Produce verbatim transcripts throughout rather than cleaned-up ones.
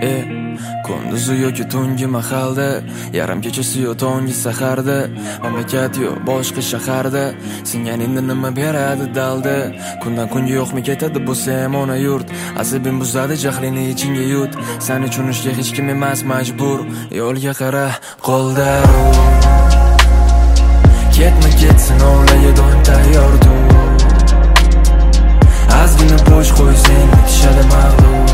e kunduzi yoki tungi mahalda, yarim kechasi yo tongi saharda, mamlakat yo boshqa shaharda, senga endi nima beradi dalda. Kundan kunga yo'qmi ketadi bu sen ona yurt, asabing buzadi jahlini ichingga yut. Seni tushunishga hech kim emas majbur, yo'lga qara qo'lda ru. Ketma ketsin o'laga doim tayyordur. Azgina bo'sh qo'y sen bitishadi mag'lub.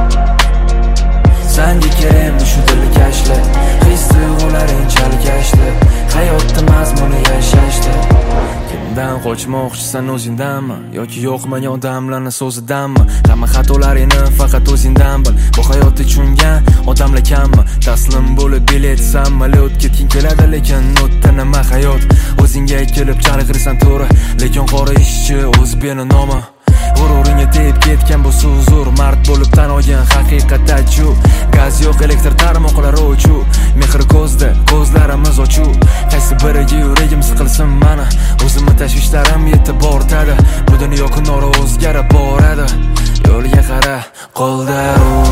Senga kerakmi shu dilkashli, his tuyg'ularing chalkashli, hayotda mazmuni yashashdi. Kimdan qochmoqchisan o'zingdanmi yoki yo'qman odamlarning so'zidanmi? Hamma xatolaringni faqat o'zingdan bil. Bu hayotda tushungan odamlar kammi? Taslim bo'lib biletsan malot ketging keladi, lekin o'tda nima hayot? O'zingga kelib chalg'irsan to'g'ri, lekin qora ishchi o'z benomi. G'ururingga tegib ketgan bu so'zur, mard bo'lib tan olgan haqiqat achu. Gaz yo'q, elektr tarmoqlari o'chuv, mehr ko'zda, ko'zlarimiz ochuv. Qaysi biriga yuragim siqilsin mana, o'zimni tashvishlarim yetib bortadi. Bu dunyo kunora o'zgarib boradi, yo'lga qara qo'lda ru.